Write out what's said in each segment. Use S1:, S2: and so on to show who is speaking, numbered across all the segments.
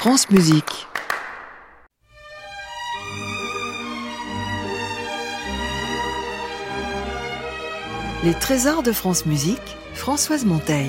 S1: France Musique. Les trésors de France Musique, Françoise Monteil.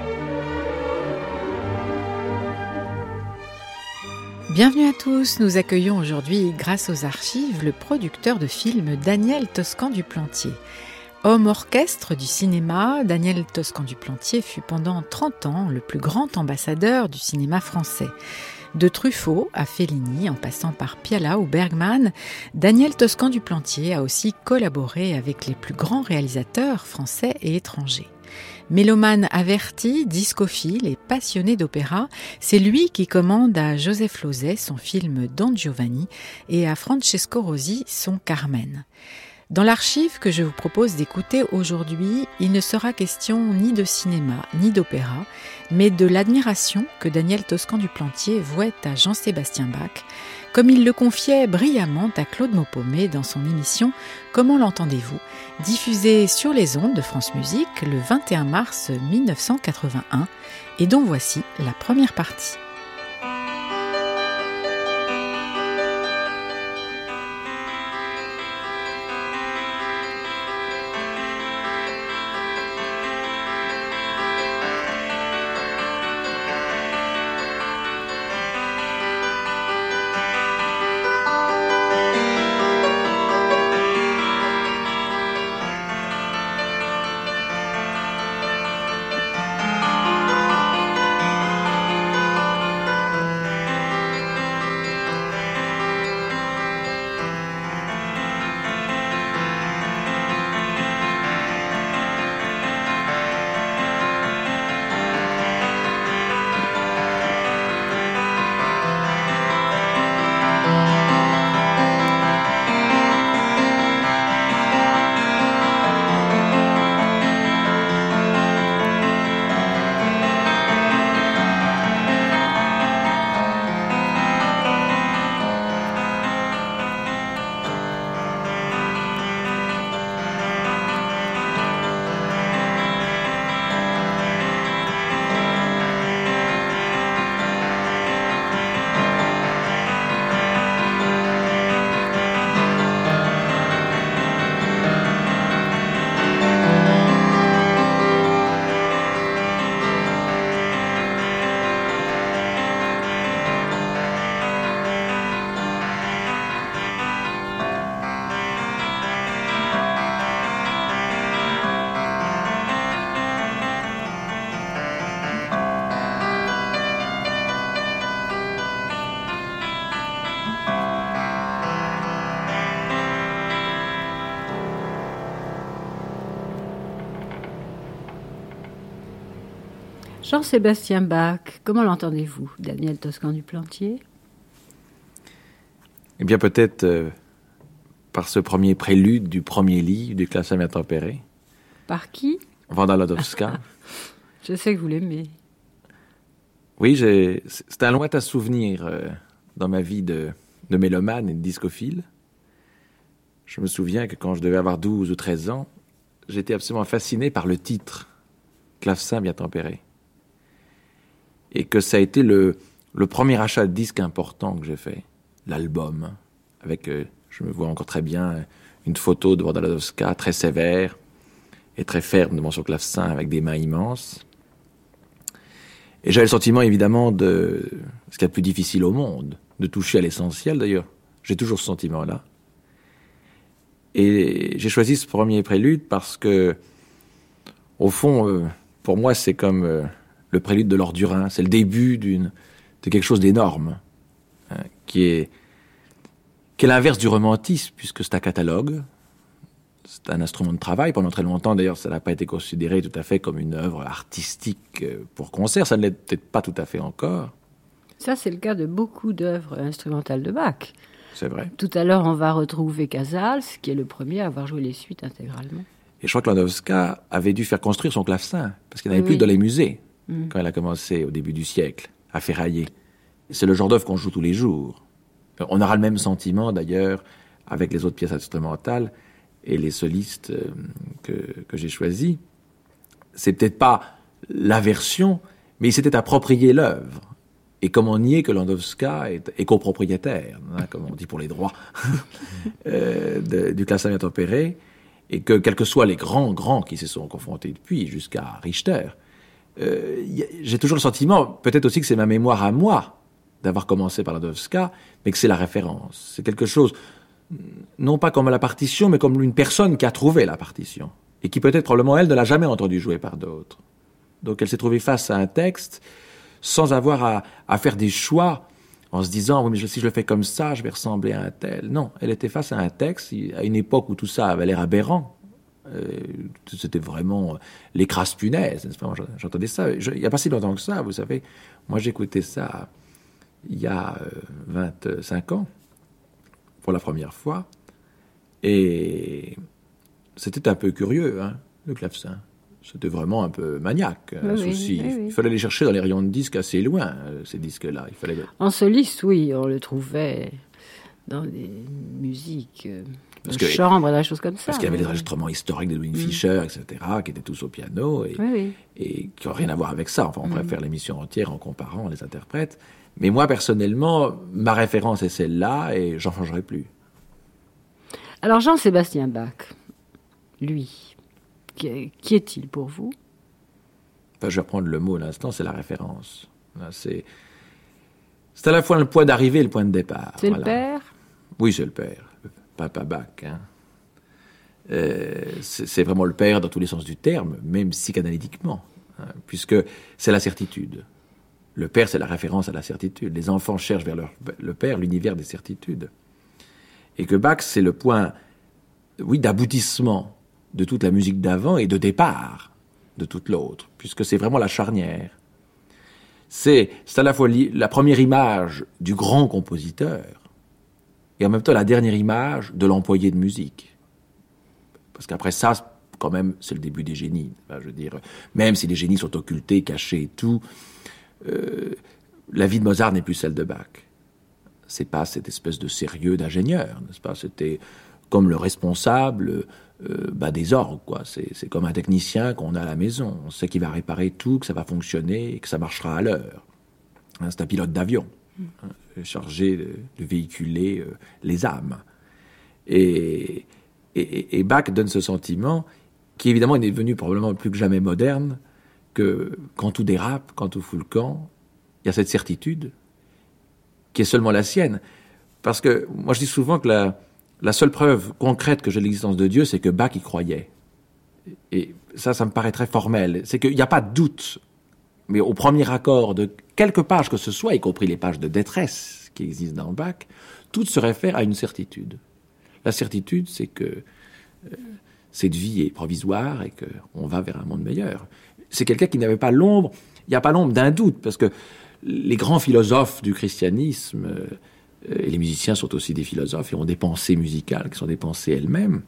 S2: Bienvenue à tous, nous accueillons aujourd'hui, grâce aux archives, le producteur de films Daniel Toscan du Plantier. Homme orchestre du cinéma, Daniel Toscan du Plantier fut pendant 30 ans le plus grand ambassadeur du cinéma français. De Truffaut à Fellini, en passant par Piala ou Bergman, Daniel Toscan du Plantier a aussi collaboré avec les plus grands réalisateurs français et étrangers. Mélomane averti, discophile et passionné d'opéra, c'est lui qui commande à Joseph Losey son film Don Giovanni et à Francesco Rosi son Carmen. Dans l'archive que je vous propose d'écouter aujourd'hui, il ne sera question ni de cinéma ni d'opéra, mais de l'admiration que Daniel Toscan du Plantier vouait à Jean-Sébastien Bach, comme il le confiait brillamment à Claude Maupomé dans son émission « Comment l'entendez-vous ?», diffusée sur les ondes de France Musique le 21 mars 1981, et dont voici la première partie. Jean-Sébastien Bach, comment l'entendez-vous, Daniel Toscan du Plantier ?
S3: Eh bien, peut-être par ce premier prélude du premier livre du Clavecin bien tempéré.
S2: Par qui ?
S3: Wanda Ladowska.
S2: Je sais que vous l'aimez.
S3: Oui, c'est un lointain souvenir dans ma vie de mélomane et de discophile. Je me souviens que quand je devais avoir 12 ou 13 ans, j'étais absolument fasciné par le titre « Clavecin bien tempéré ». Et que ça a été le premier achat de disque important que j'ai fait, l'album, avec, je me vois encore très bien, une photo de Wanda Ladowska, très sévère et très ferme devant son clavecin avec des mains immenses. Et j'avais le sentiment, évidemment, de ce qu'il y a de plus difficile au monde, de toucher à l'essentiel, d'ailleurs. J'ai toujours ce sentiment-là. Et j'ai choisi ce premier prélude parce que, au fond, pour moi, c'est comme le prélude de Laure Durin. C'est le début de quelque chose d'énorme, hein, qui est l'inverse du romantisme, puisque c'est un catalogue, c'est un instrument de travail. Pendant très longtemps, d'ailleurs, ça n'a pas été considéré tout à fait comme une œuvre artistique pour concert. Ça ne l'est peut-être pas tout à fait encore.
S2: Ça, c'est le cas de beaucoup d'œuvres instrumentales de Bach.
S3: C'est vrai.
S2: Tout à l'heure, on va retrouver Casals, qui est le premier à avoir joué les suites intégralement.
S3: Et je crois que Ladowska avait dû faire construire son clavecin, parce qu'il n'avait plus dans les musées, quand elle a commencé au début du siècle, à ferrailler. C'est le genre d'œuvre qu'on joue tous les jours. On aura le même sentiment, d'ailleurs, avec les autres pièces instrumentales et les solistes que j'ai choisis. C'est peut-être pas la version, mais il s'était approprié l'œuvre. et comment nier que Landowska est copropriétaire, comme on dit pour les droits, du classement tempéré, et que quels que soient les grands qui se sont confrontés depuis, jusqu'à Richter, j'ai toujours le sentiment, peut-être aussi que c'est ma mémoire à moi, d'avoir commencé par Landowska, mais que c'est la référence. C'est quelque chose, non pas comme la partition, mais comme une personne qui a trouvé la partition, et qui peut-être, probablement, elle, ne l'a jamais entendu jouer par d'autres. Donc elle s'est trouvée face à un texte, sans avoir à faire des choix, en se disant, oui, mais si je le fais comme ça, je vais ressembler à un tel. Non, elle était face à un texte, à une époque où tout ça avait l'air aberrant. C'était vraiment les crasses punaises, n'est-ce pas? J'entendais ça. Il n'y a pas si longtemps que ça, vous savez. Moi, j'écoutais ça il y a 25 ans, pour la première fois. Et c'était un peu curieux, hein, le clavecin. C'était vraiment un peu maniaque, un souci. Oui. Il fallait les chercher dans les rayons de disques assez loin, ces disques-là. Il fallait...
S4: En soliste, oui, on le trouvait dans des musiques de chambre, des choses comme ça.
S3: Parce qu'il y avait des enregistrements historiques de Louis Fischer, etc., qui étaient tous au piano, et qui n'ont rien à voir avec ça. Enfin, on pourrait faire l'émission entière en comparant les interprètes. Mais moi, personnellement, ma référence est celle-là, et j'en changerai plus.
S4: Alors, Jean-Sébastien Bach, lui... Qui est-il pour vous?
S3: Je vais reprendre le mot à l'instant, c'est la référence. C'est à la fois le point d'arrivée et le point de départ.
S4: C'est le père?
S3: Oui, c'est le père. Le papa Bach. Hein. C'est vraiment le père dans tous les sens du terme, même psychanalytiquement, hein, puisque c'est la certitude. Le père, c'est la référence à la certitude. Les enfants cherchent vers le père l'univers des certitudes. Et que Bach, c'est le point, oui, d'aboutissement de toute la musique d'avant et de départ de toute l'autre, puisque c'est vraiment la charnière. C'est à la fois la première image du grand compositeur et en même temps la dernière image de l'employé de musique. Parce qu'après ça, quand même, c'est le début des génies. Enfin, je veux dire, même si les génies sont occultés, cachés et tout, la vie de Mozart n'est plus celle de Bach. C'est pas cette espèce de sérieux d'ingénieur, n'est-ce pas? C'était comme le responsable des orgues, quoi. C'est comme un technicien qu'on a à la maison. On sait qu'il va réparer tout, que ça va fonctionner et que ça marchera à l'heure. Hein, c'est un pilote d'avion, chargé de véhiculer les âmes. Et Bach donne ce sentiment qui, évidemment, est devenu probablement plus que jamais moderne, que quand tout dérape, quand tout fout le camp, il y a cette certitude qui est seulement la sienne. Parce que moi, je dis souvent que la seule preuve concrète que j'ai de l'existence de Dieu, c'est que Bach y croyait. Et ça me paraît très formel. C'est qu'il n'y a pas de doute, mais au premier accord de quelques pages que ce soit, y compris les pages de détresse qui existent dans Bach, tout se réfère à une certitude. La certitude, c'est que cette vie est provisoire et qu'on va vers un monde meilleur. C'est quelqu'un qui n'avait pas l'ombre, il n'y a pas l'ombre d'un doute, parce que les grands philosophes du christianisme... et les musiciens sont aussi des philosophes et ont des pensées musicales qui sont des pensées elles-mêmes,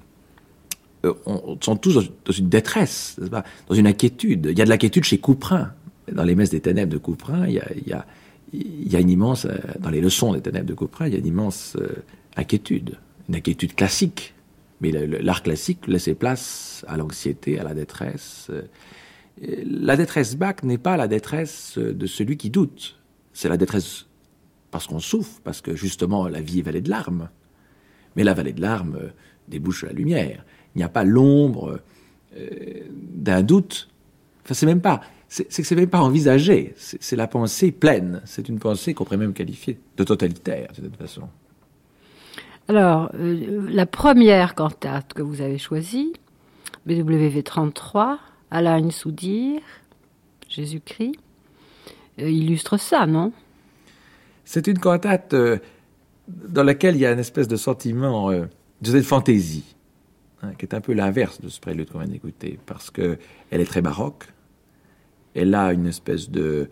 S3: sont tous dans une détresse, n'est-ce pas, dans une inquiétude. Il y a de l'inquiétude chez Couperin. Dans les messes des ténèbres de Couperin, il y a une immense, dans les leçons des ténèbres de Couperin, il y a une immense inquiétude, une inquiétude classique. Mais l'art classique laissait place à l'anxiété, à la détresse. La détresse Bach n'est pas la détresse de celui qui doute. C'est la détresse parce qu'on souffre, parce que justement la vie est vallée de larmes. Mais la vallée de larmes débouche à la lumière. Il n'y a pas l'ombre d'un doute. Enfin, c'est que c'est même pas envisagé. C'est la pensée pleine. C'est une pensée qu'on pourrait même qualifier de totalitaire, de cette façon.
S4: Alors, la première cantate que vous avez choisie, BWV 33, Allein zu dir, Jésus-Christ, illustre ça, non?
S3: C'est une cantate dans laquelle il y a une espèce de sentiment de cette fantaisie, hein, qui est un peu l'inverse de ce prélude qu'on vient d'écouter, parce qu'elle est très baroque. Elle a une espèce de...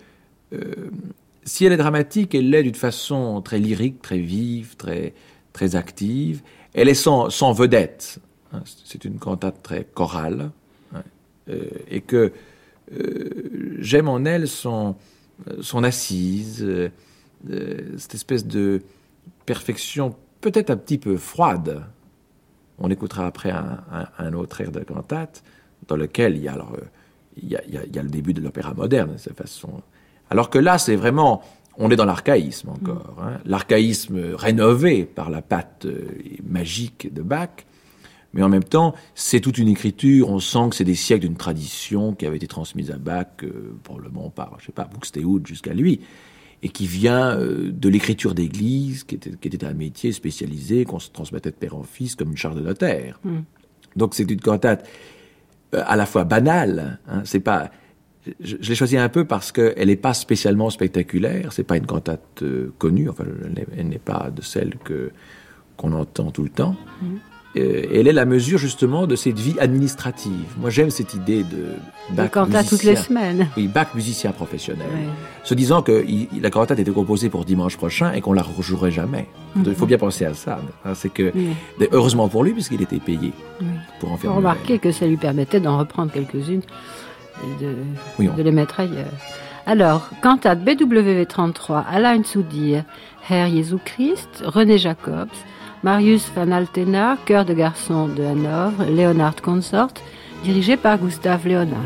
S3: si elle est dramatique, elle l'est d'une façon très lyrique, très vive, très active. Elle est sans vedette. Hein, c'est une cantate très chorale. Hein, et que j'aime en elle son assise... cette espèce de perfection peut-être un petit peu froide. On écoutera après un autre air de cantate dans lequel il y a le début de l'opéra moderne de cette façon. Alors que là, c'est vraiment on est dans l'archaïsme encore. L'archaïsme rénové par la patte magique de Bach, mais en même temps, c'est toute une écriture, on sent que c'est des siècles d'une tradition qui avait été transmise à Bach, probablement par, Buxtehude jusqu'à lui, et qui vient de l'écriture d'église, qui était un métier spécialisé, qu'on se transmettait de père en fils, comme une charge de notaire. Donc c'est une cantate à la fois banale, c'est pas... Je l'ai choisie un peu parce qu'elle n'est pas spécialement spectaculaire, c'est pas une cantate connue, enfin elle n'est pas de celle qu'on entend tout le temps. Elle est la mesure justement de cette vie administrative. Moi j'aime cette idée de Bach
S4: cantate toutes les semaines.
S3: Oui, Bach musicien professionnel. Se disant que la cantate était composée pour dimanche prochain et qu'on la rejouerait jamais. Il faut bien penser à ça. C'est que, heureusement pour lui, puisqu'il était payé pour en faire.
S4: Remarquez que ça lui permettait d'en reprendre quelques-unes et de les mettre ailleurs. Alors, cantate BWV 33, Allein zu dir, Herr Jesu Christ, René Jacobs, Marius van Altena, chœur de garçons de Hanovre, Leonard Consort, dirigé par Gustav Leonhardt.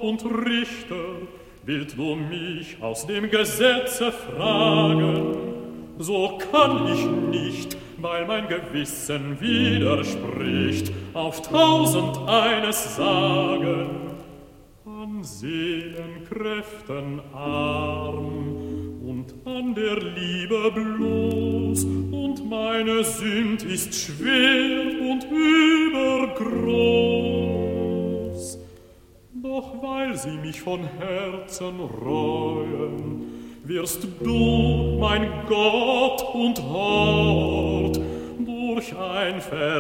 S5: und Richter, willst du mich aus dem Gesetze fragen? So kann ich nicht, weil mein Gewissen widerspricht, auf 1001 sagen. An Seelenkräften arm und an der Liebe bloß, und meine Sünd ist schwer und übergroß. Doch weil sie mich von Herzen reuen, wirst du, mein Gott und Hort, durch ein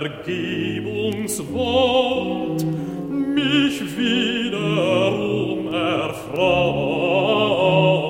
S5: Vergebungswort mich wiederum erfreuen.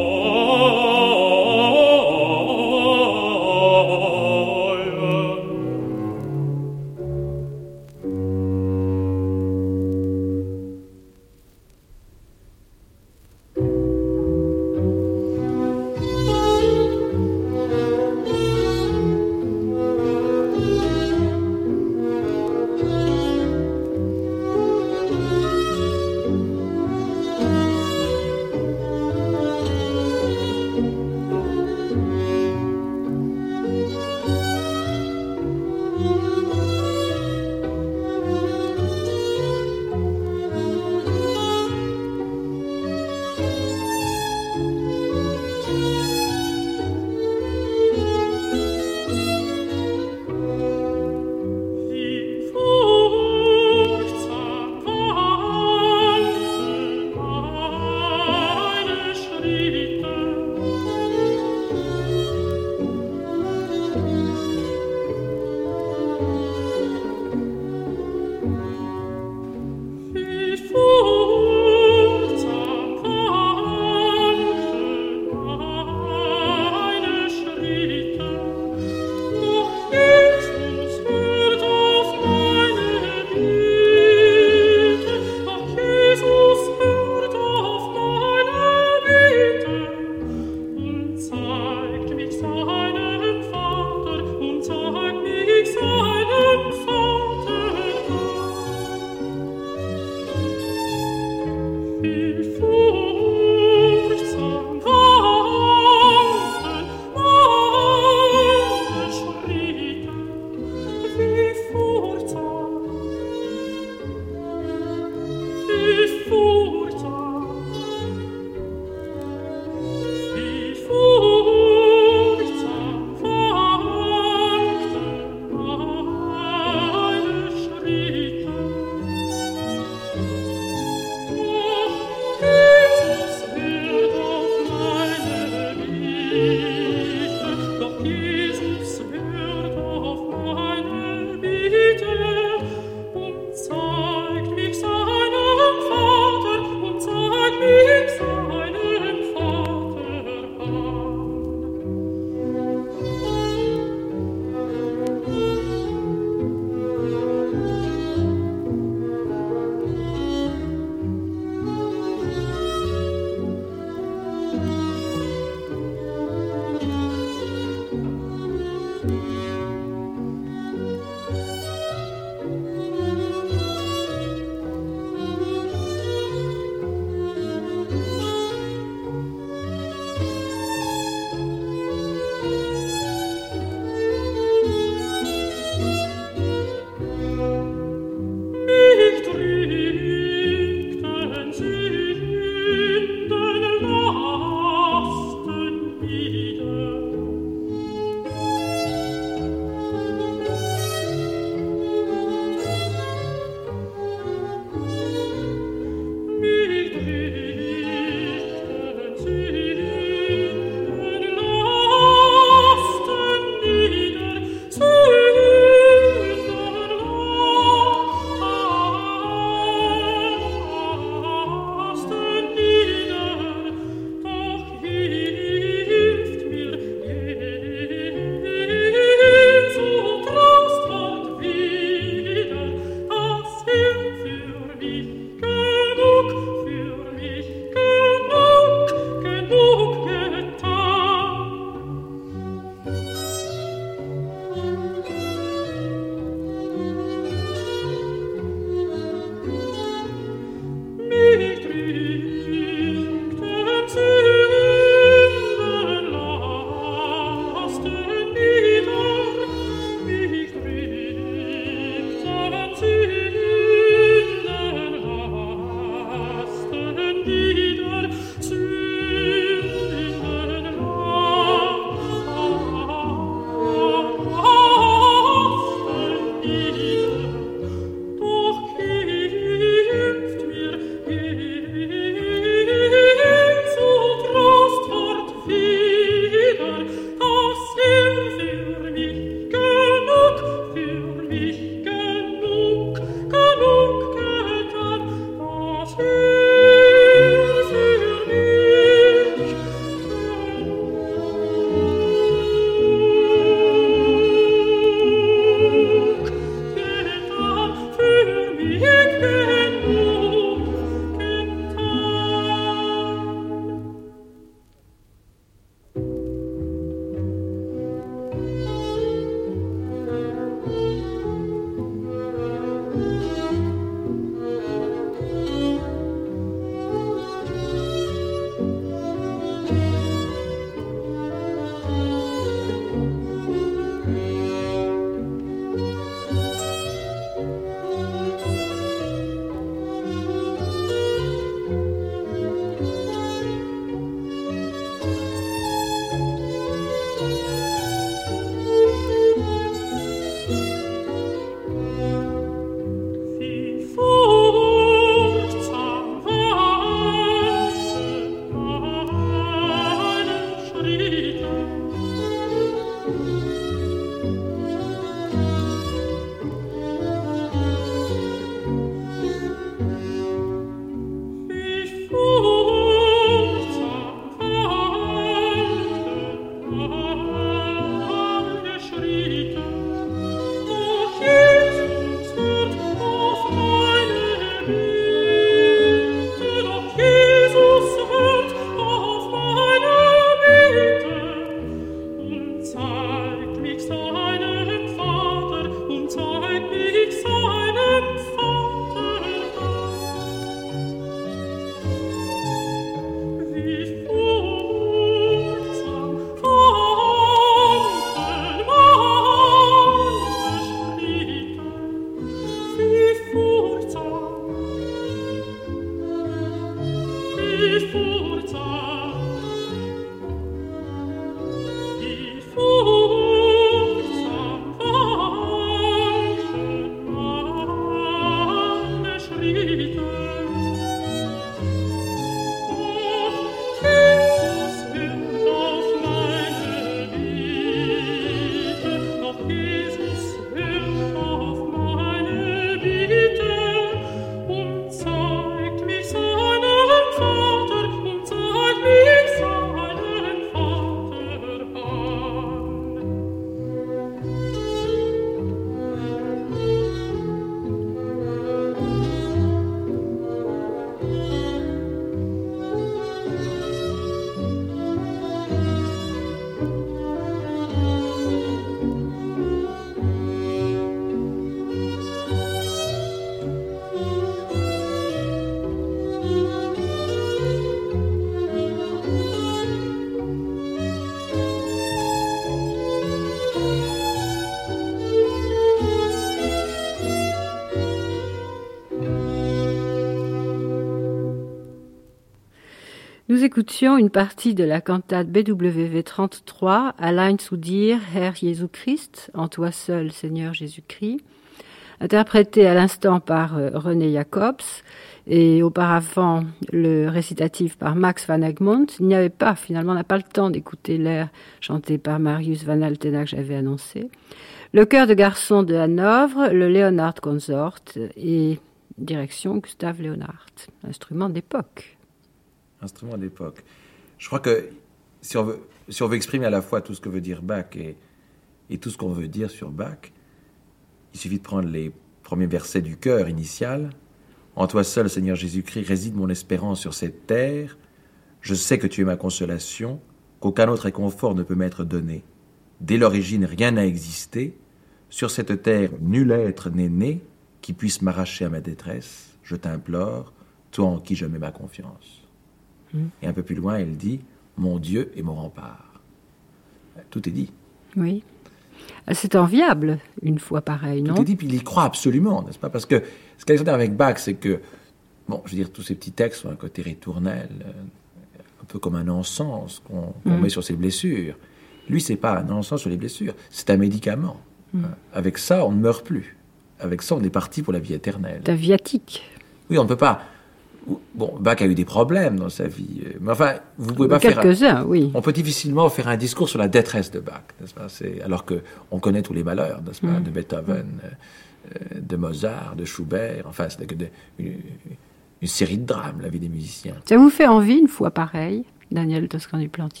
S4: Nous écoutions une partie de la cantate BWV 33, Allein zu dir, Herr Jesu Christ, en toi seul, Seigneur Jésus-Christ, interprétée à l'instant par René Jacobs et auparavant le récitatif par Max van Egmond. Il n'y avait pas, finalement, on n'a pas le temps d'écouter l'air chanté par Marius van Altena que j'avais annoncé. Le chœur de garçons de Hanovre, le Leonard Consort et direction Gustave Leonhardt, instrument d'époque.
S3: Instrument d'époque. Je crois que si on veut exprimer à la fois tout ce que veut dire Bach et tout ce qu'on veut dire sur Bach, il suffit de prendre les premiers versets du chœur initial. En toi seul, Seigneur Jésus-Christ, réside mon espérance sur cette terre. Je sais que tu es ma consolation, qu'aucun autre réconfort ne peut m'être donné. Dès l'origine, rien n'a existé. Sur cette terre, nul être n'est né qui puisse m'arracher à ma détresse. Je t'implore, toi en qui je mets ma confiance. Et un peu plus loin, elle dit « Mon Dieu est mon rempart ». Tout est dit.
S4: Oui. C'est enviable, une fois pareil, non ?
S3: Tout est dit, puis il y croit absolument, n'est-ce pas ? Parce que ce qu'il y a avec Bach, c'est que, bon, je veux dire, tous ces petits textes ont un côté ritournel, un peu comme un encens qu'on met sur ses blessures. Lui, c'est pas un encens sur les blessures, c'est un médicament. Avec ça, on ne meurt plus. Avec ça, on est parti pour la vie éternelle.
S4: C'est un viatique.
S3: Oui, on ne peut pas... Bon, Bach a eu des problèmes dans sa vie, mais enfin, vous pouvez pas faire...
S4: Quelques-uns, oui.
S3: On peut difficilement faire un discours sur la détresse de Bach, n'est-ce pas ? Alors qu'on connaît tous les malheurs, n'est-ce pas ? De Beethoven, de Mozart, de Schubert, enfin, c'est une série de drames, la vie des musiciens.
S4: Ça vous fait envie, une fois pareil, Daniel Toscan du Plantier ?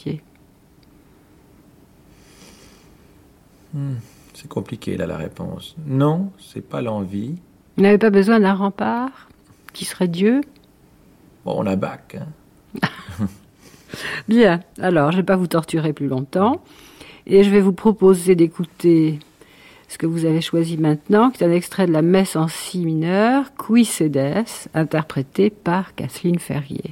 S3: C'est compliqué, là, la réponse. Non, c'est pas l'envie.
S4: Vous n'avez pas besoin d'un rempart qui serait Dieu ?
S3: Bon, on a Bach, hein.
S4: Bien, alors je ne vais pas vous torturer plus longtemps et je vais vous proposer d'écouter ce que vous avez choisi maintenant, qui est un extrait de la messe en si mineur, Qui sedes, interprété par Kathleen Ferrier.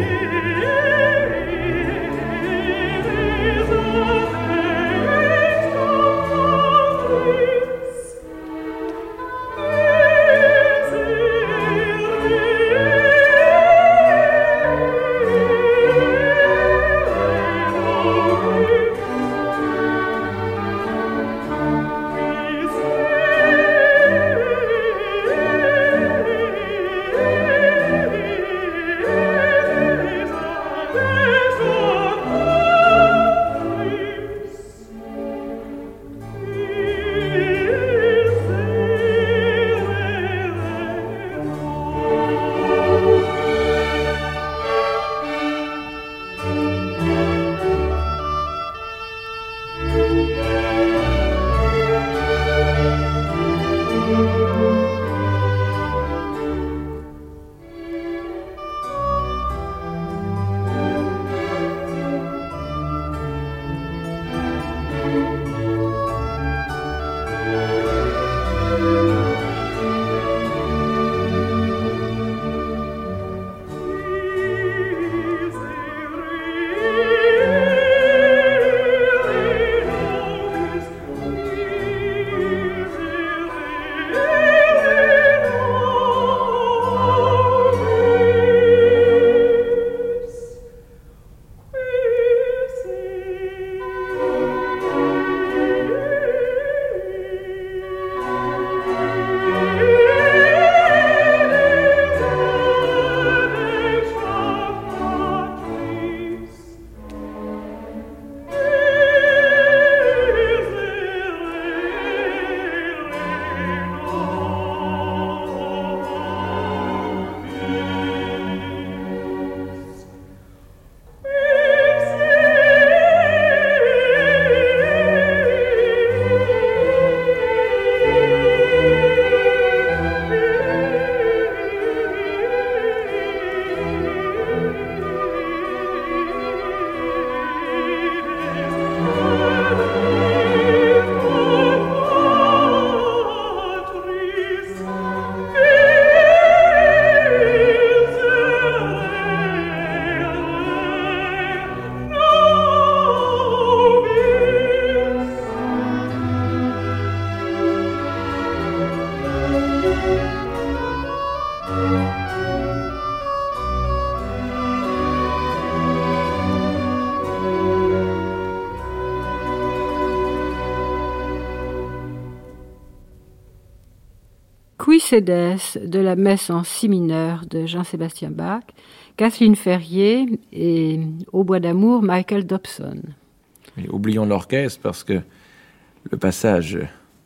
S4: Qui Cedes de la messe en si mineur de Jean-Sébastien Bach, Kathleen Ferrier et Au bois d'amour, Michael Dobson.
S3: Et oublions l'orchestre parce que le passage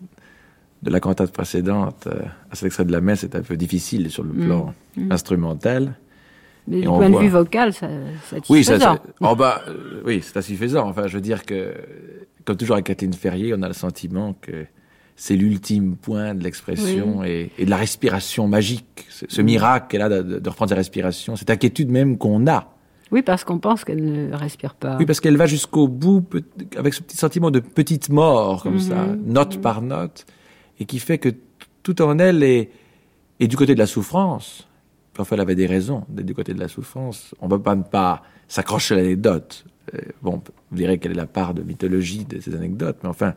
S3: de la cantate précédente à cet extrait de la messe est un peu difficile sur le plan instrumental.
S4: Mais du point de vue vocal, c'est satisfaisant.
S3: Oui, c'est satisfaisant. Enfin, je veux dire que, comme toujours avec Kathleen Ferrier, on a le sentiment que c'est l'ultime point de l'expression et de la respiration magique. Ce miracle qu'elle a de reprendre sa respiration, cette inquiétude même qu'on a.
S4: Oui, parce qu'on pense qu'elle ne respire pas.
S3: Oui, parce qu'elle va jusqu'au bout avec ce petit sentiment de petite mort, comme ça, note par note, et qui fait que tout en elle est du côté de la souffrance. Parfois, elle avait des raisons d'être du côté de la souffrance. On ne peut pas ne pas s'accrocher à l'anecdote. Vous direz quelle est la part de mythologie de ces anecdotes, mais enfin,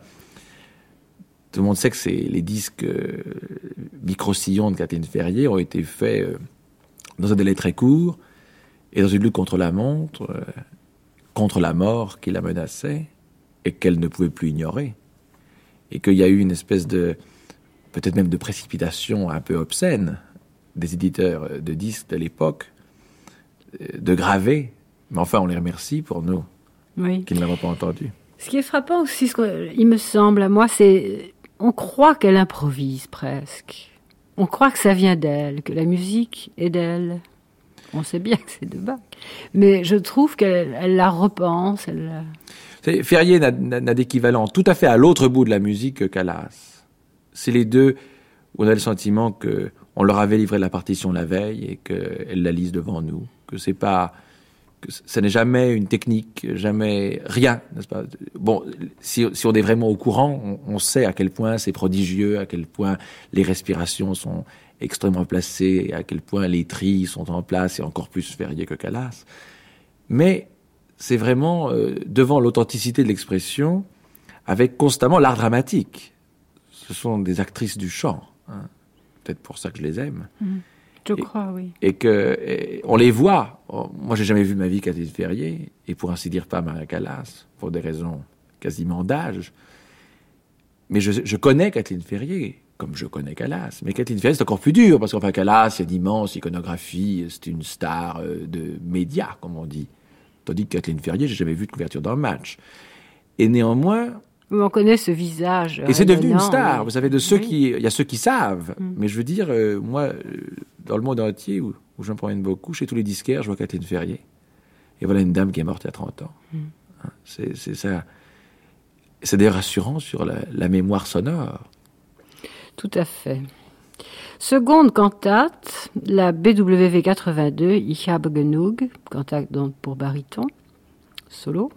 S3: tout le monde sait que les disques micro-sillons de Kathleen Ferrier ont été faits dans un délai très court et dans une lutte contre la montre, contre la mort qui la menaçait et qu'elle ne pouvait plus ignorer. Et qu'il y a eu une espèce de, peut-être même de précipitation un peu obscène des éditeurs de disques de l'époque, de graver. Mais enfin, on les remercie pour nous, qui ne l'avons pas entendu.
S4: Ce qui est frappant aussi, il me semble à moi, c'est on croit qu'elle improvise presque. On croit que ça vient d'elle, que la musique est d'elle. On sait bien que c'est de Bach. Mais je trouve qu'elle la repense.
S3: Ferrier n'a d'équivalent tout à fait à l'autre bout de la musique que Callas. C'est les deux où on a le sentiment qu'on leur avait livré la partition la veille et qu'elle la lise devant nous. Que ça n'est jamais une technique, jamais rien, n'est-ce pas? Bon, si on est vraiment au courant, on sait à quel point c'est prodigieux, à quel point les respirations sont extrêmement placé, à quel point les trilles sont en place et encore plus Ferrier que Calas. Mais c'est vraiment devant l'authenticité de l'expression, avec constamment l'art dramatique. Ce sont des actrices du chant, hein. Peut-être pour ça que je les aime.
S4: Je crois, oui.
S3: Et on les voit. Moi, j'ai jamais vu de ma vie Kathleen Ferrier, et pour ainsi dire pas Maria Callas, pour des raisons quasiment d'âge. Mais je connais Kathleen Ferrier, comme je connais Callas. Mais Kathleen Ferrier, c'est encore plus dur, parce qu'enfin, Callas, il y a d'immenses iconographies, c'est une star de médias, comme on dit. Tandis que Kathleen Ferrier, j'ai jamais vu de couverture d'un match. Et néanmoins...
S4: On connaît ce visage.
S3: Et c'est devenu une star. Vous savez, il y a ceux qui savent. Mais je veux dire, moi, dans le monde entier, où je me promène beaucoup, chez tous les disquaires, je vois Kathleen Ferrier. Et voilà une dame qui est morte il y a 30 ans. C'est ça. C'est d'ailleurs rassurant sur la mémoire sonore.
S4: Tout à fait. Seconde cantate, la BWV 82, Ich habe genug, cantate donc pour baryton, solo.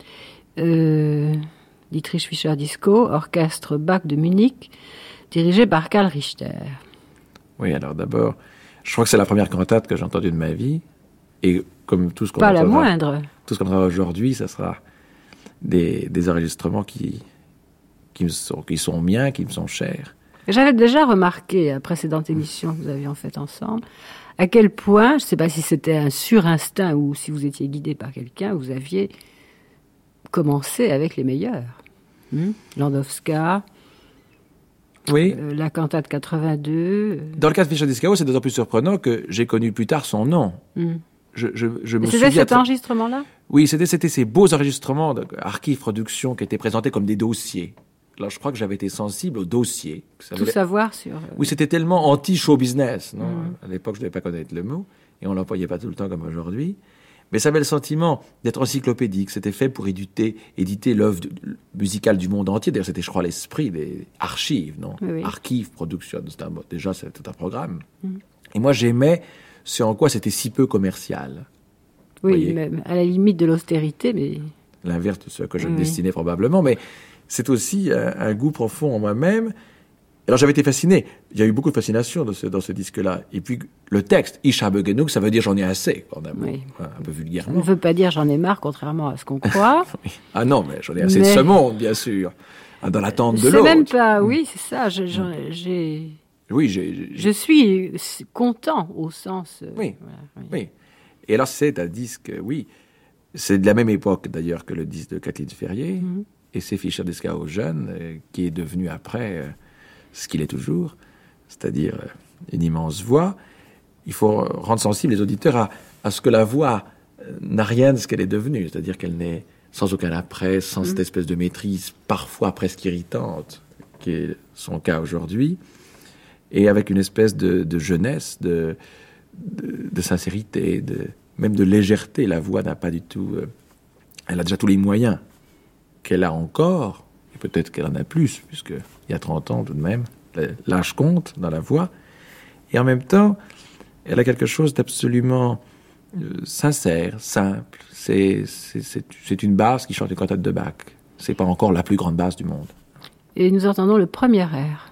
S4: Dietrich Fischer-Dieskau, orchestre Bach de Munich, dirigé par Karl Richter.
S3: Oui, alors d'abord, je crois que c'est la première cantate que j'ai entendue de ma vie. Et comme tout ce qu'on
S4: Pas la moindre.
S3: Tout ce qu'on entendra aujourd'hui, ça sera des enregistrements qui sont miens, qui me sont chers.
S4: J'avais déjà remarqué, à la précédente émission que nous avions faite ensemble, à quel point, je ne sais pas si c'était un surinstinct ou si vous étiez guidé par quelqu'un, vous aviez commencé avec les meilleurs. Landowska,
S3: oui.
S4: La cantate 82.
S3: Dans le cas de Fischer-Dieskau, c'est d'autant plus surprenant que j'ai connu plus tard son nom. Je me
S4: c'était cet enregistrement-là?
S3: Oui, c'était ces beaux enregistrements d'Archives Productions qui étaient présentés comme des dossiers. Alors, je crois que j'avais été sensible aux dossiers.
S4: Tout savoir sur...
S3: Oui, c'était tellement anti-show business. Non à l'époque, je ne devais pas connaître le mot, et on ne l'employait pas tout le temps comme aujourd'hui. Mais ça avait le sentiment d'être encyclopédique. C'était fait pour éditer l'œuvre musicale du monde entier. D'ailleurs, c'était, je crois, l'esprit des archives, non?
S4: Oui.
S3: Archives Productions. Déjà, c'était un programme. Et moi, j'aimais ce en quoi c'était si peu commercial.
S4: Oui, même à la limite de l'austérité, mais...
S3: L'inverse de ce que je destinais probablement, mais c'est aussi un goût profond en moi-même. Alors j'avais été fasciné. Il y a eu beaucoup de fascination dans ce disque-là. Et puis le texte, Ich habe genug, ça veut dire j'en ai assez, en un peu vulgairement.
S4: Ça ne veut pas dire j'en ai marre, contrairement à ce qu'on croit.
S3: Oui. Ah non, mais j'en ai assez de ce monde, bien sûr. Dans l'attente de l'autre.
S4: C'est même pas, oui, c'est ça.
S3: Oui,
S4: je suis content au sens...
S3: oui. Et alors c'est un disque, oui, c'est de la même époque d'ailleurs que le disque de Kathleen Ferrier. Et c'est Fischer-Dieskau jeune, qui est devenu après ce qu'il est toujours, c'est-à-dire une immense voix. Il faut rendre sensible les auditeurs à ce que la voix n'a rien de ce qu'elle est devenue, c'est-à-dire qu'elle n'est sans aucun après, sans cette espèce de maîtrise parfois presque irritante, qui est son cas aujourd'hui, et avec une espèce de jeunesse, de sincérité, même de légèreté. La voix n'a pas du tout... elle a déjà tous les moyens qu'elle a encore, et peut-être qu'elle en a plus, puisqu'il y a 30 ans tout de même, l'âge compte dans la voix, et en même temps, elle a quelque chose d'absolument sincère, simple. C'est une basse qui chante une cantate de Bach. C'est pas encore la plus grande basse du monde.
S4: Et nous entendons le premier air.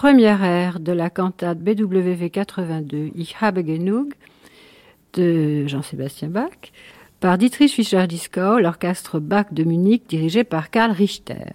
S4: premier air de la cantate BWV 82 Ich habe genug de Jean-Sébastien Bach par Dietrich Fischer-Dieskau, l'orchestre Bach de Munich dirigé par Karl Richter.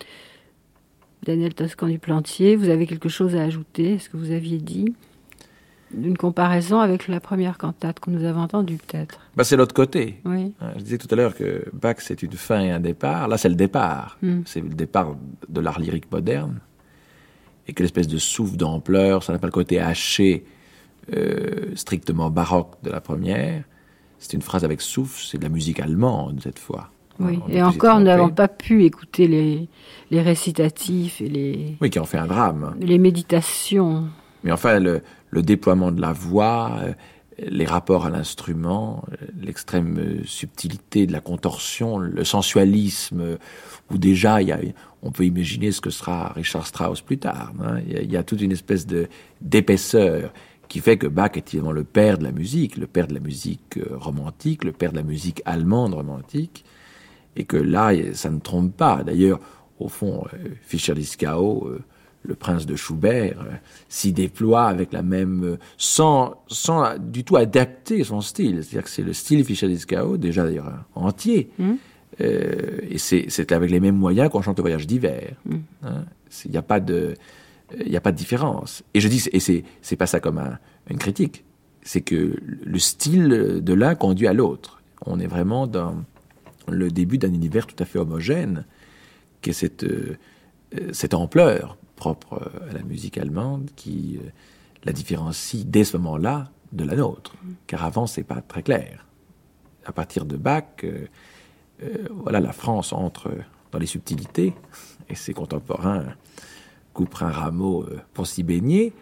S4: Daniel Toscan du Plantier, vous avez quelque chose à ajouter? Est-ce que vous aviez dit une comparaison avec la première cantate que nous avons entendue, peut-être?
S3: C'est l'autre côté.
S4: Oui.
S3: Je disais tout à l'heure que Bach, c'est une fin et un départ. Là, c'est le départ. C'est le départ de l'art lyrique moderne. Et que l'espèce de souffle d'ampleur, ça n'a pas le côté haché, strictement baroque de la première. C'est une phrase avec souffle, c'est de la musique allemande, cette fois.
S4: Oui, et encore, nous n'avons pas pu écouter les récitatifs et les...
S3: Oui, qui en fait un drame.
S4: Les méditations.
S3: Mais enfin, le déploiement de la voix, les rapports à l'instrument, l'extrême subtilité de la contorsion, le sensualisme, où déjà, on peut imaginer ce que sera Richard Strauss plus tard. Il y a toute une espèce d'épaisseur qui fait que Bach est évidemment le père de la musique romantique, le père de la musique allemande romantique, et que là, ça ne trompe pas. D'ailleurs, au fond, Fischer-Dieskau, le prince de Schubert, s'y déploie avec la même... sans du tout adapter son style. C'est-à-dire que c'est le style Fischer-Dieskau, déjà d'ailleurs entier, et c'est avec les mêmes moyens qu'on chante le Voyage d'hiver. Il n'y a pas de différence. Et je dis, et c'est pas ça comme une critique, c'est que le style de l'un conduit à l'autre. On est vraiment dans le début d'un univers tout à fait homogène, qui est cette ampleur propre à la musique allemande qui la différencie dès ce moment-là de la nôtre. Car avant, c'est pas très clair. À partir de Bach, la France entre dans les subtilités, et ses contemporains Couperin-Rameau pour s'y baigner,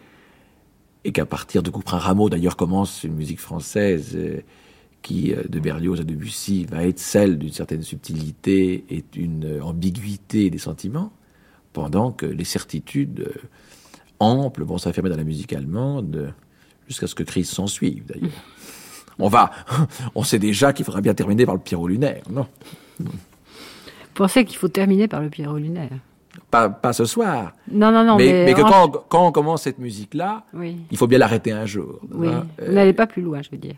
S3: et qu'à partir de Couperin-Rameau, d'ailleurs, commence une musique française qui, de Berlioz à Debussy, va être celle d'une certaine subtilité et d'une ambiguïté des sentiments, pendant que les certitudes amples vont s'affirmer dans la musique allemande, jusqu'à ce que crise s'en suive, d'ailleurs. On sait déjà qu'il faudra bien terminer par le Pierrot lunaire, non?
S4: Vous pensez qu'il faut terminer par le Pierrot lunaire?
S3: Pas ce soir.
S4: Non.
S3: Mais que quand on commence cette musique-là, il faut bien l'arrêter un jour.
S4: Oui. Vous n'allez pas plus loin, je veux dire.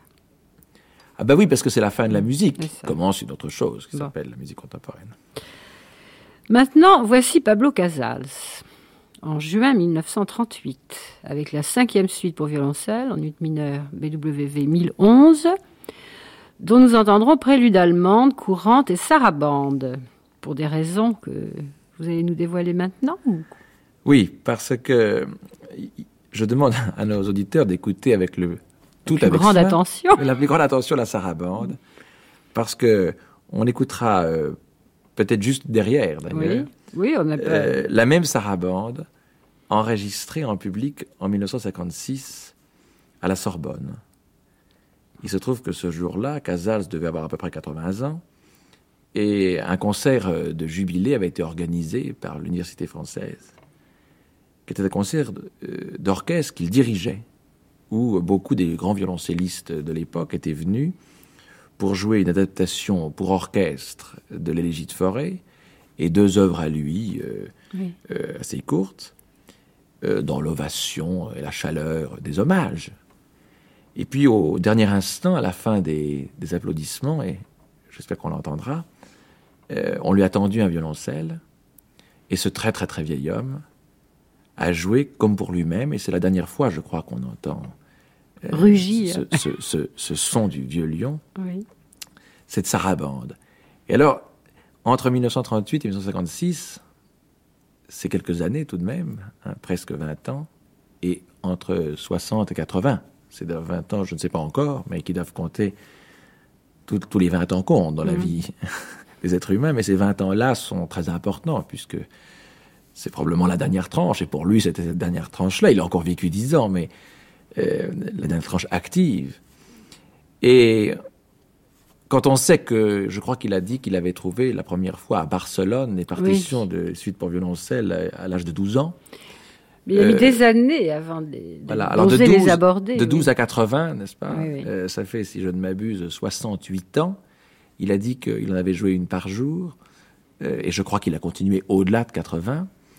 S3: Ah oui, parce que c'est la fin de la musique. Commence une autre chose qui s'appelle la musique contemporaine.
S4: Maintenant, voici Pablo Casals, en juin 1938, avec la 5e suite pour violoncelle, en ut mineur BWV 1011, dont nous entendrons prélude allemande, courante et sarabande, pour des raisons que vous allez nous dévoiler maintenant
S3: Oui, parce que je demande à nos auditeurs d'écouter avec la plus grande attention la sarabande, parce que on écoutera peut-être juste derrière, d'ailleurs,
S4: on a
S3: la même sarabande enregistrée en public en 1956 à la Sorbonne. Il se trouve que ce jour-là, Casals devait avoir à peu près 80 ans, et un concert de jubilé avait été organisé par l'Université française, qui était un concert d'orchestre qu'il dirigeait, où beaucoup des grands violoncellistes de l'époque étaient venus pour jouer une adaptation pour orchestre de l'Élégie de Fauré et 2 œuvres à lui assez courtes, dans l'ovation et la chaleur des hommages. Et puis au dernier instant, à la fin des applaudissements, et j'espère qu'on l'entendra, on lui a tendu un violoncelle, et ce très très très vieil homme a joué comme pour lui-même, et c'est la dernière fois, je crois, qu'on entend
S4: rugir
S3: ce son du vieux lion, cette sarabande. Et alors, entre 1938 et 1956, c'est quelques années tout de même, presque 20 ans, et entre 60 et 80, c'est 20 ans, je ne sais pas encore, mais qui doivent compter, tous les 20 ans comptent dans la vie des êtres humains, mais ces 20 ans-là sont très importants, puisque c'est probablement la dernière tranche, et pour lui, c'était cette dernière tranche-là. Il a encore vécu 10 ans, mais la dernière tranche active. Et quand on sait que, je crois qu'il a dit qu'il avait trouvé la première fois à Barcelone les partitions de suite pour violoncelle à l'âge de 12 ans.
S4: Mais il a mis des années avant d'oser les aborder.
S3: De 12 à 80, n'est-ce pas? Ça fait, si je ne m'abuse, 68 ans. Il a dit qu'il en avait joué une par jour, et je crois qu'il a continué au-delà de 80.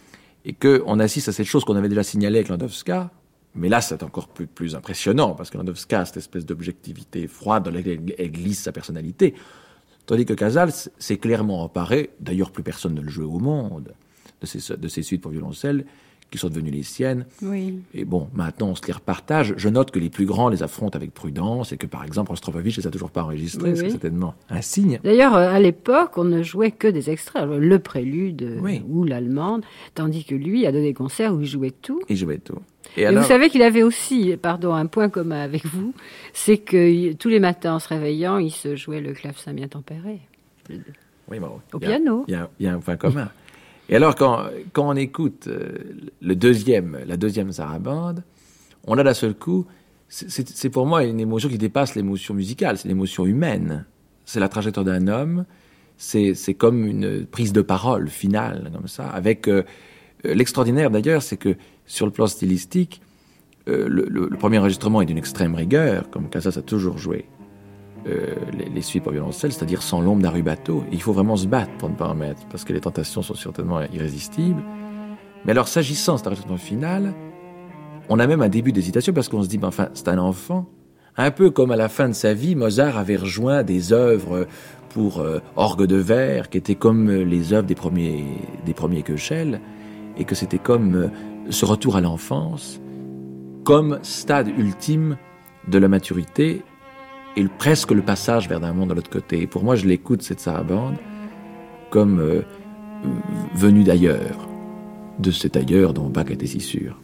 S3: et qu'on assiste à cette chose qu'on avait déjà signalée avec Landowska, mais là c'est encore plus impressionnant, parce que Landowska a cette espèce d'objectivité froide dans laquelle elle glisse sa personnalité, tandis que Casals s'est clairement emparé, d'ailleurs plus personne ne le jouait au monde, de ces suites pour violoncelle, qui sont devenues les siennes.
S4: Oui.
S3: Et bon, maintenant, on se les repartage. Je note que les plus grands les affrontent avec prudence et que, par exemple, Rostropovitch ne les a toujours pas enregistrés. Oui, c'est certainement un signe.
S4: D'ailleurs, à l'époque, on ne jouait que des extraits. Le prélude ou l'allemande, tandis que lui a donné des concerts où il jouait tout.
S3: Il jouait tout.
S4: Et alors... vous savez qu'il avait aussi, un point commun avec vous, c'est que tous les matins, en se réveillant, il se jouait le clavecin bien tempéré.
S3: Oui, bon,
S4: au piano.
S3: Il y a un point commun. Et alors, quand on écoute la deuxième sarabande, on a d'un seul coup, c'est pour moi une émotion qui dépasse l'émotion musicale, c'est l'émotion humaine. C'est la trajectoire d'un homme, c'est comme une prise de parole finale, comme ça. Avec l'extraordinaire d'ailleurs, c'est que sur le plan stylistique, le premier enregistrement est d'une extrême rigueur, comme Casals a toujours joué. Les suites pour violoncelle, c'est-à-dire sans l'ombre d'un rubato. Et il faut vraiment se battre pour ne pas en mettre, parce que les tentations sont certainement irrésistibles. Mais alors, s'agissant de cet enregistrement final, on a même un début d'hésitation, parce qu'on se dit, c'est un enfant. Un peu comme à la fin de sa vie, Mozart avait rejoint des œuvres pour orgue de verre, qui étaient comme les œuvres des premiers Köchel, et que c'était comme ce retour à l'enfance, comme stade ultime de la maturité, et presque le passage vers un monde de l'autre côté. Et pour moi, je l'écoute, cette sarabande, comme venue d'ailleurs, de cet ailleurs dont Bach était si sûr.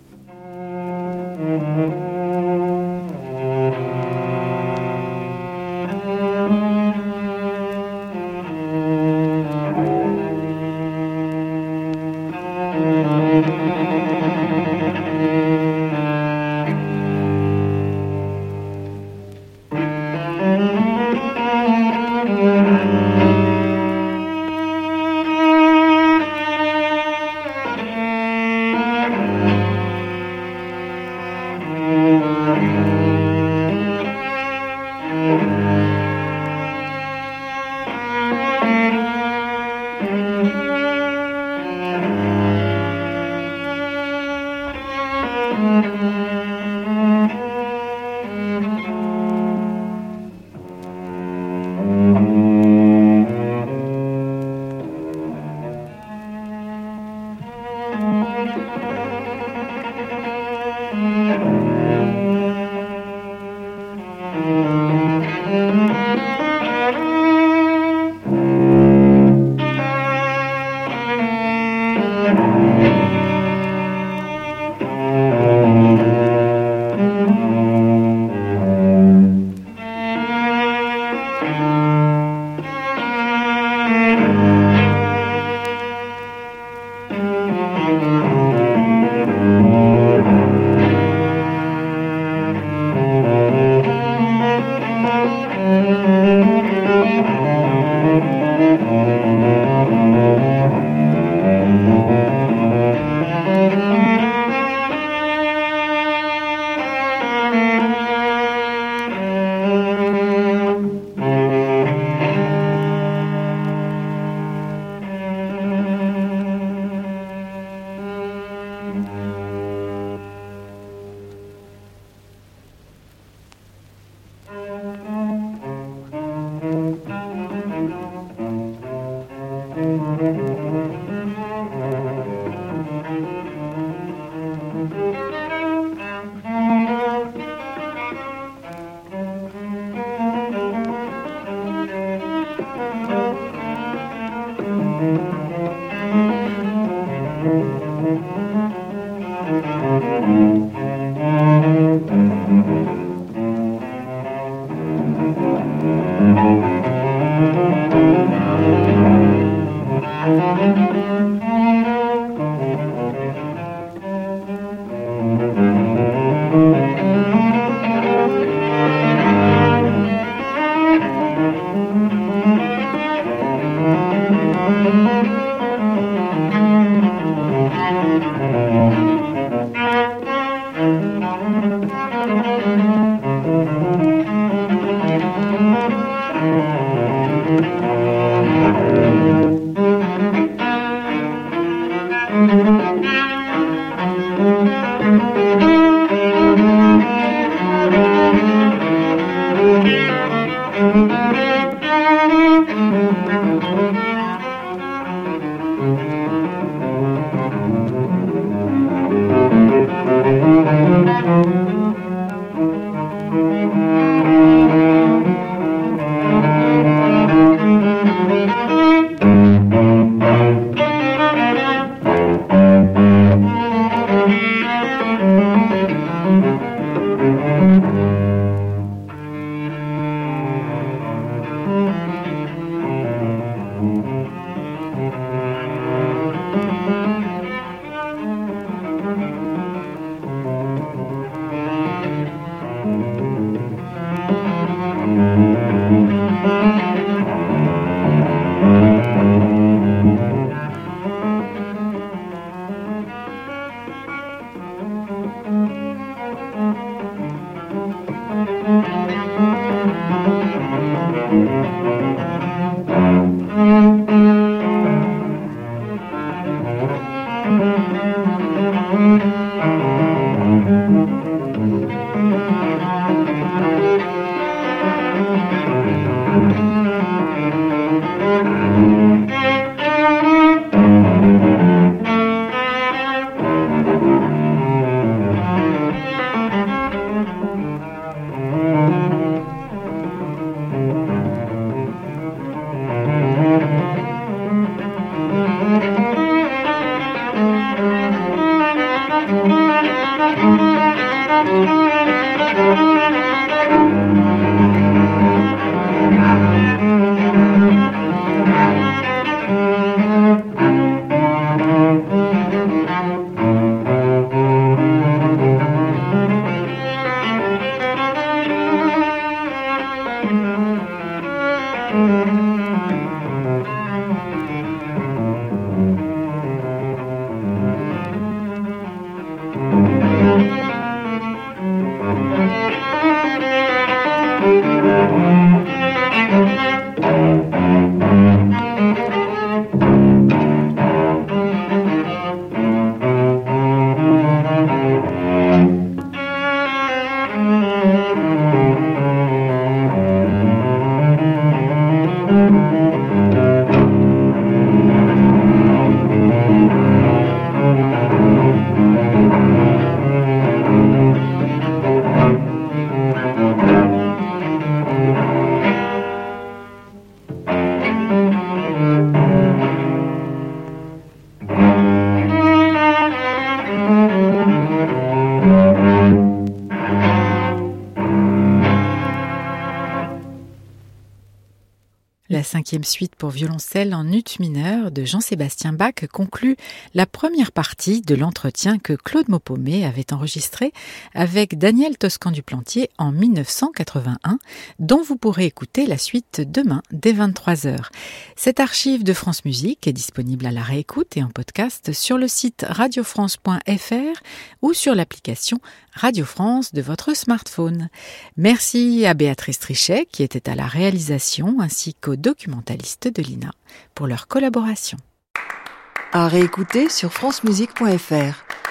S2: La 5e suite pour violoncelle en ut mineur de Jean-Sébastien Bach conclut la première partie de l'entretien que Claude Maupomé avait enregistré avec Daniel Toscan du Plantier en 1981, dont vous pourrez écouter la suite demain dès 23h. Cette archive de France Musique est disponible à la réécoute et en podcast sur le site radiofrance.fr ou sur l'application Radio France de votre smartphone. Merci à Béatrice Trichet qui était à la réalisation ainsi qu'au documentaliste de l'INA pour leur collaboration.
S1: À réécouter sur francemusique.fr.